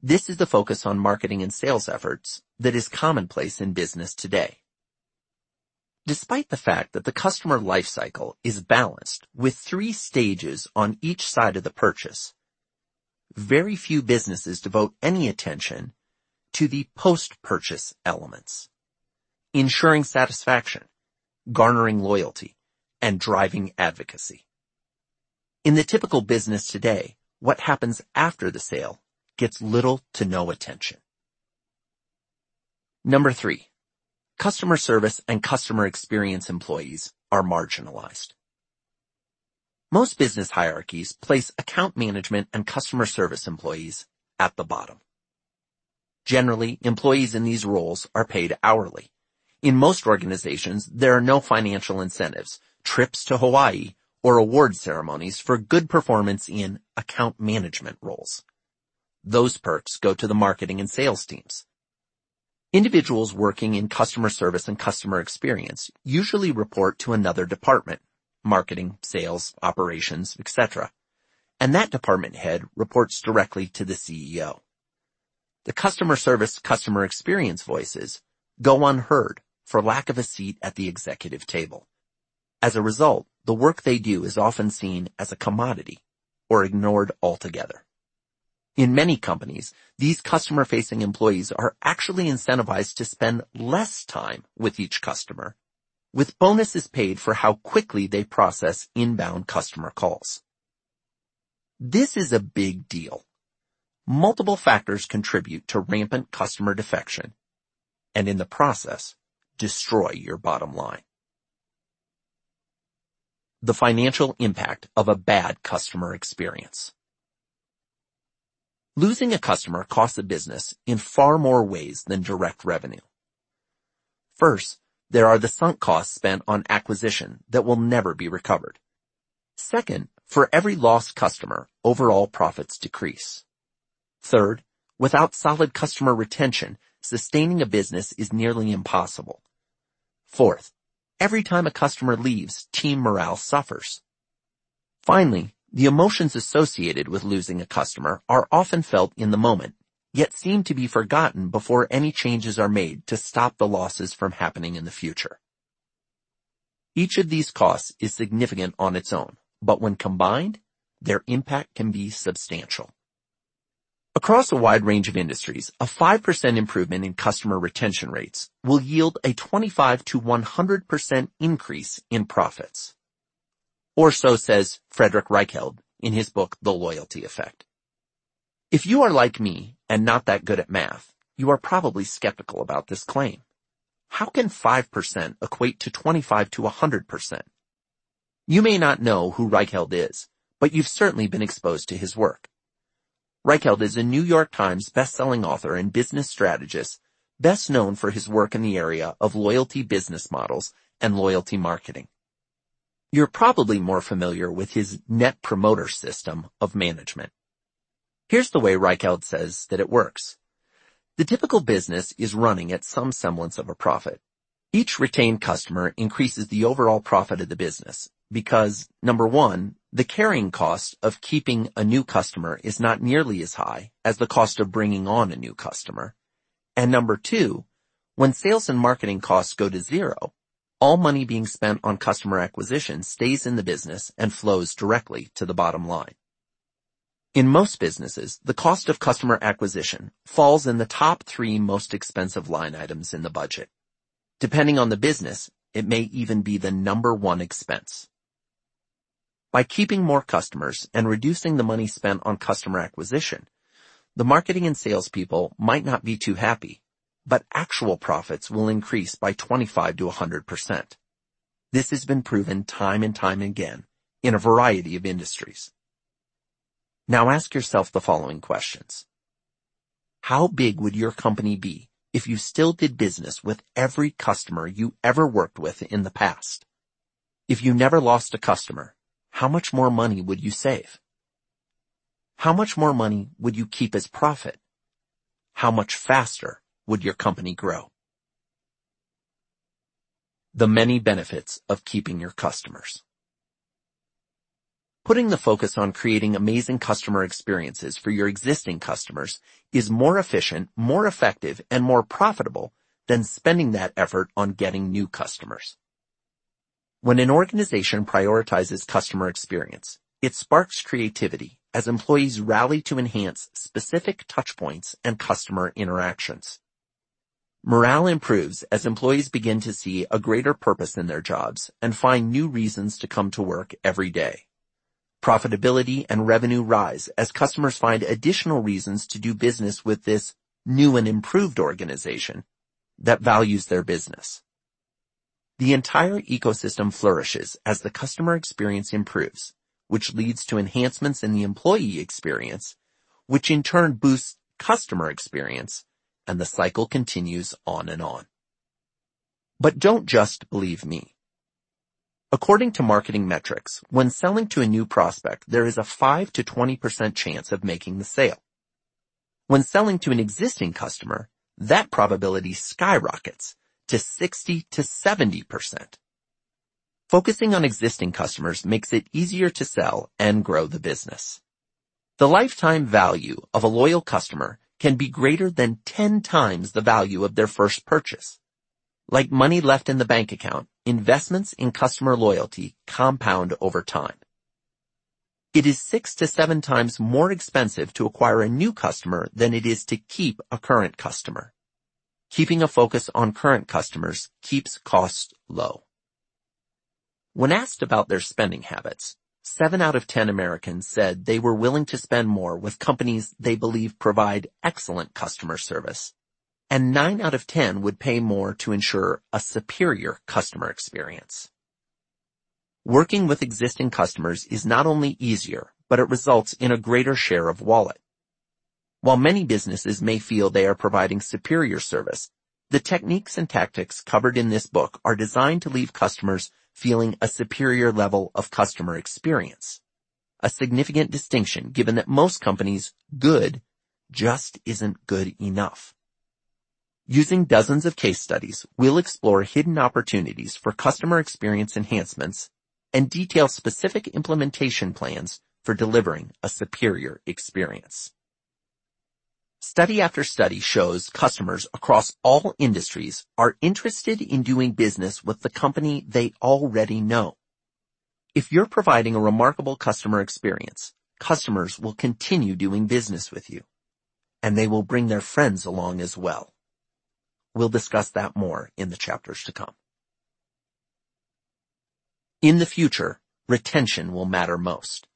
This is the focus on marketing and sales efforts that is commonplace in business today. Despite the fact that the customer lifecycle is balanced with 3 stages on each side of the purchase, very few businesses devote any attention to the post-purchase elements, ensuring satisfaction, garnering loyalty, and driving advocacy. In the typical business today, what happens after the sale gets little to no attention. Number 3. Customer service and customer experience employees are marginalized. Most business hierarchies place account management and customer service employees at the bottom. Generally, employees in these roles are paid hourly. In most organizations, there are no financial incentives, trips to Hawaii, or award ceremonies for good performance in account management roles. Those perks go to the marketing and sales teams. Individuals working in customer service and customer experience usually report to another department, marketing, sales, operations, etc., and that department head reports directly to the CEO. The customer service, customer experience voices go unheard for lack of a seat at the executive table. As a result, the work they do is often seen as a commodity or ignored altogether. In many companies, these customer-facing employees are actually incentivized to spend less time with each customer, with bonuses paid for how quickly they process inbound customer calls. This is a big deal. Multiple factors contribute to rampant customer defection, and in the process, destroy your bottom line. The financial impact of a bad customer experience. Losing a customer costs a business in far more ways than direct revenue. First, there are the sunk costs spent on acquisition that will never be recovered. Second, for every lost customer, overall profits decrease. Third, without solid customer retention, sustaining a business is nearly impossible. Fourth, every time a customer leaves, team morale suffers. Finally, the emotions associated with losing a customer are often felt in the moment, yet seem to be forgotten before any changes are made to stop the losses from happening in the future. Each of these costs is significant on its own, but when combined, their impact can be substantial. Across a wide range of industries, a 5% improvement in customer retention rates will yield a 25 to 100% increase in profits. Or so says Frederick Reichheld in his book, The Loyalty Effect. If you are like me and not that good at math, you are probably skeptical about this claim. How can 5% equate to 25 to 100%? You may not know who Reichheld is, but you've certainly been exposed to his work. Reichheld is a New York Times best-selling author and business strategist, best known for his work in the area of loyalty business models and loyalty marketing. You're probably more familiar with his Net Promoter System of management. Here's the way Reichheld says that it works. The typical business is running at some semblance of a profit. Each retained customer increases the overall profit of the business because, number one, the carrying cost of keeping a new customer is not nearly as high as the cost of bringing on a new customer. And number two, when sales and marketing costs go to zero, all money being spent on customer acquisition stays in the business and flows directly to the bottom line. In most businesses, the cost of customer acquisition falls in the top 3 most expensive line items in the budget. Depending on the business, it may even be the number 1 expense. By keeping more customers and reducing the money spent on customer acquisition, the marketing and salespeople might not be too happy, but actual profits will increase by 25 to 100%. This has been proven time and time again in a variety of industries. Now ask yourself the following questions. How big would your company be if you still did business with every customer you ever worked with in the past? If you never lost a customer, how much more money would you save? How much more money would you keep as profit? How much faster would your company grow? The many benefits of keeping your customers. Putting the focus on creating amazing customer experiences for your existing customers is more efficient, more effective, and more profitable than spending that effort on getting new customers. When an organization prioritizes customer experience, it sparks creativity as employees rally to enhance specific touchpoints and customer interactions. Morale improves as employees begin to see a greater purpose in their jobs and find new reasons to come to work every day. Profitability and revenue rise as customers find additional reasons to do business with this new and improved organization that values their business. The entire ecosystem flourishes as the customer experience improves, which leads to enhancements in the employee experience, which in turn boosts customer experience, and the cycle continues on and on. But don't just believe me. According to marketing metrics, when selling to a new prospect, there is a 5 to 20% chance of making the sale. When selling to an existing customer, that probability skyrockets to 60 to 70%. Focusing on existing customers makes it easier to sell and grow the business. The lifetime value of a loyal customer can be greater than 10 times the value of their first purchase. Like money left in the bank account, investments in customer loyalty compound over time. It is 6 to 7 times more expensive to acquire a new customer than it is to keep a current customer. Keeping a focus on current customers keeps costs low. When asked about their spending habits, 7 out of 10 Americans said they were willing to spend more with companies they believe provide excellent customer service, and 9 out of 10 would pay more to ensure a superior customer experience. Working with existing customers is not only easier, but it results in a greater share of wallet. While many businesses may feel they are providing superior service, the techniques and tactics covered in this book are designed to leave customers feeling a superior level of customer experience. A significant distinction given that most companies' good just isn't good enough. Using dozens of case studies, we'll explore hidden opportunities for customer experience enhancements and detail specific implementation plans for delivering a superior experience. Study after study shows customers across all industries are interested in doing business with the company they already know. If you're providing a remarkable customer experience, customers will continue doing business with you, and they will bring their friends along as well. We'll discuss that more in the chapters to come. In the future, retention will matter most.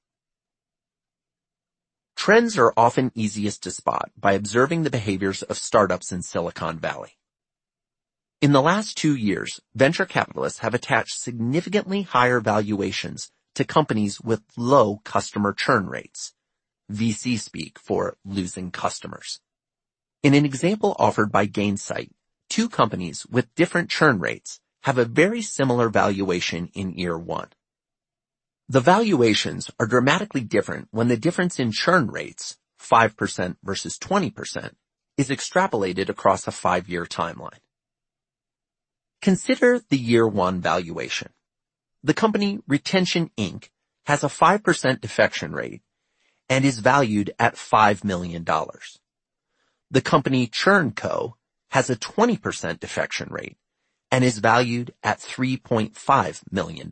Trends are often easiest to spot by observing the behaviors of startups in Silicon Valley. In the last 2 years, venture capitalists have attached significantly higher valuations to companies with low customer churn rates, VC speak for losing customers. In an example offered by Gainsight, 2 companies with different churn rates have a very similar valuation in year 1. The valuations are dramatically different when the difference in churn rates, 5% versus 20%, is extrapolated across a 5-year timeline. Consider the year 1 valuation. The company Retention Inc. has a 5% defection rate and is valued at $5 million. The company Churn Co. has a 20% defection rate and is valued at $3.5 million.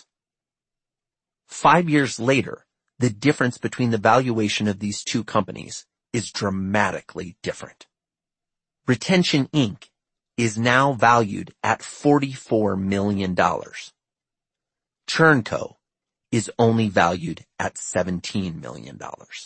5 years later, the difference between the valuation of these 2 companies is dramatically different. Retention Inc. is now valued at $44 million. Churn Co. is only valued at $17 million.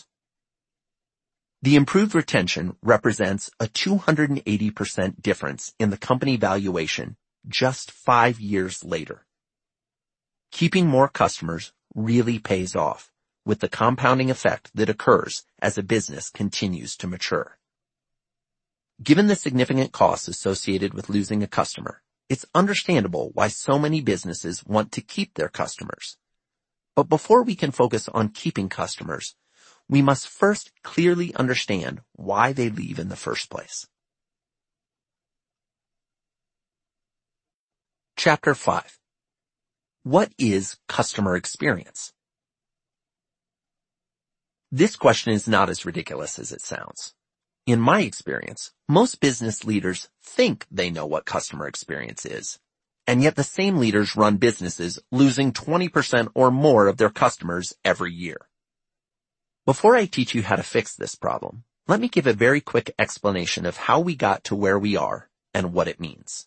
The improved retention represents a 280% difference in the company valuation just 5 years later. Keeping more customers really pays off, with the compounding effect that occurs as a business continues to mature. Given the significant costs associated with losing a customer, it's understandable why so many businesses want to keep their customers. But before we can focus on keeping customers, we must first clearly understand why they leave in the first place. Chapter 5. What is customer experience? This question is not as ridiculous as it sounds. In my experience, most business leaders think they know what customer experience is, and yet the same leaders run businesses losing 20% or more of their customers every year. Before I teach you how to fix this problem, let me give a very quick explanation of how we got to where we are and what it means.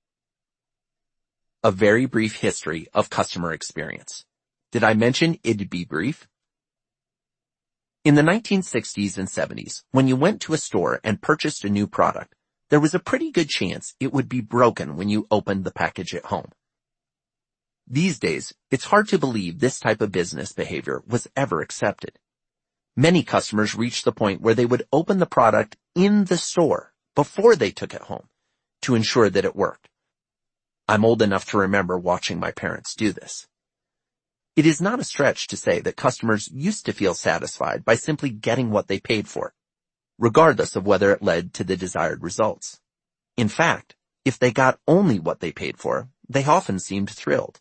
A very brief history of customer experience. Did I mention it'd be brief? In the 1960s and 70s, when you went to a store and purchased a new product, there was a pretty good chance it would be broken when you opened the package at home. These days, it's hard to believe this type of business behavior was ever accepted. Many customers reached the point where they would open the product in the store before they took it home to ensure that it worked. I'm old enough to remember watching my parents do this. It is not a stretch to say that customers used to feel satisfied by simply getting what they paid for, regardless of whether it led to the desired results. In fact, if they got only what they paid for, they often seemed thrilled.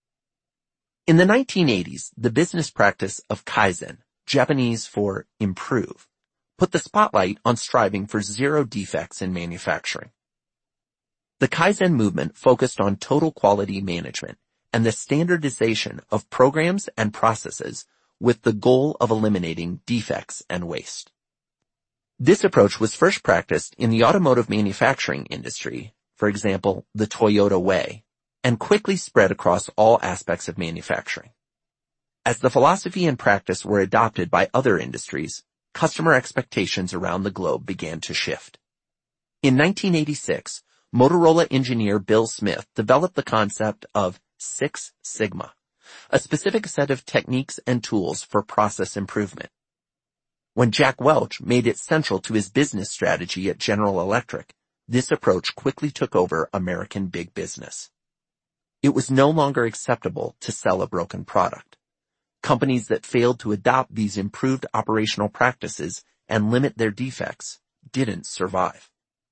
In the 1980s, the business practice of Kaizen, Japanese for improve, put the spotlight on striving for zero defects in manufacturing. The Kaizen movement focused on total quality management and the standardization of programs and processes with the goal of eliminating defects and waste. This approach was first practiced in the automotive manufacturing industry, for example, the Toyota Way, and quickly spread across all aspects of manufacturing. As the philosophy and practice were adopted by other industries, customer expectations around the globe began to shift. In 1986, Motorola engineer Bill Smith developed the concept of Six Sigma, a specific set of techniques and tools for process improvement. When Jack Welch made it central to his business strategy at General Electric, this approach quickly took over American big business. It was no longer acceptable to sell a broken product. Companies that failed to adopt these improved operational practices and limit their defects didn't survive.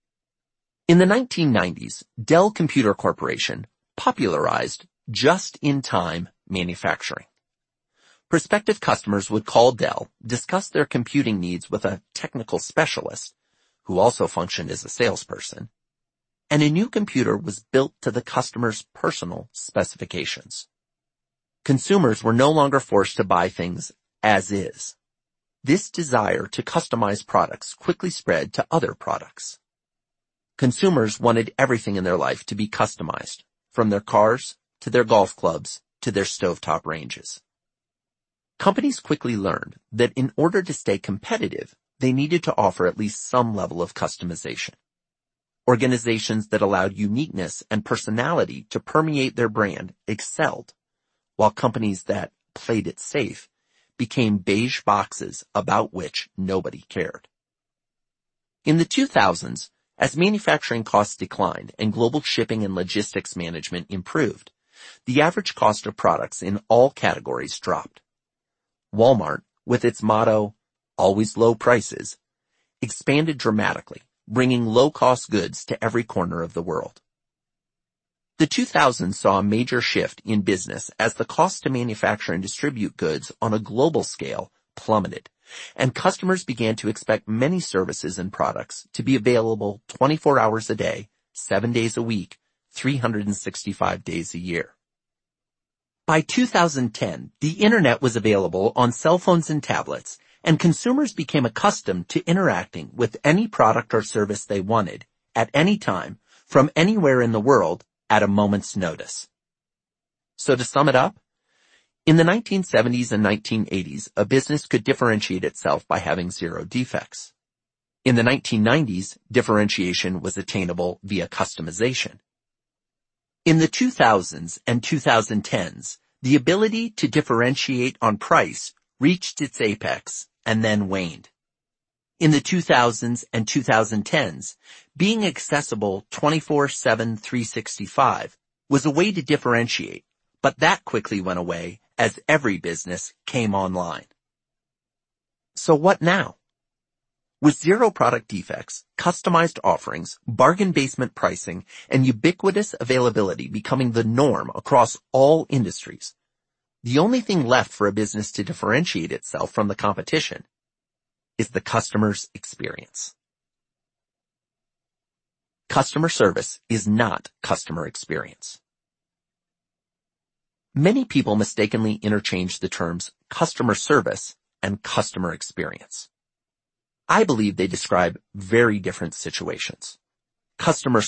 In the 1990s, Dell Computer Corporation popularized just-in-time manufacturing. Prospective customers would call Dell, discuss their computing needs with a technical specialist, who also functioned as a salesperson, and a new computer was built to the customer's personal specifications. Consumers were no longer forced to buy things as is. This desire to customize products quickly spread to other products. Consumers wanted everything in their life to be customized, from their cars to their golf clubs to their stovetop ranges. Companies quickly learned that in order to stay competitive, they needed to offer at least some level of customization. Organizations that allowed uniqueness and personality to permeate their brand excelled, while companies that played it safe became beige boxes about which nobody cared. In the 2000s, as manufacturing costs declined and global shipping and logistics management improved, the average cost of products in all categories dropped. Walmart, with its motto, always low prices, expanded dramatically, bringing low-cost goods to every corner of the world. The 2000s saw a major shift in business as the cost to manufacture and distribute goods on a global scale plummeted, and customers began to expect many services and products to be available 24 hours a day, 7 days a week, 365 days a year. By 2010, the internet was available on cell phones and tablets, and consumers became accustomed to interacting with any product or service they wanted, at any time, from anywhere in the world, at a moment's notice. So to sum it up, in the 1970s and 1980s, a business could differentiate itself by having zero defects. In the 1990s, differentiation was attainable via customization. In the 2000s and 2010s, the ability to differentiate on price reached its apex and then waned. In the 2000s and 2010s, being accessible 24/7, 365 was a way to differentiate, but that quickly went away as every business came online. So what now? With zero product defects, customized offerings, bargain basement pricing, and ubiquitous availability becoming the norm across all industries, The only thing left for a business to differentiate itself from the competition is the customer's experience. Customer service is not customer experience. Many people mistakenly interchange the terms customer service and customer experience. I believe they describe very different situations. Customer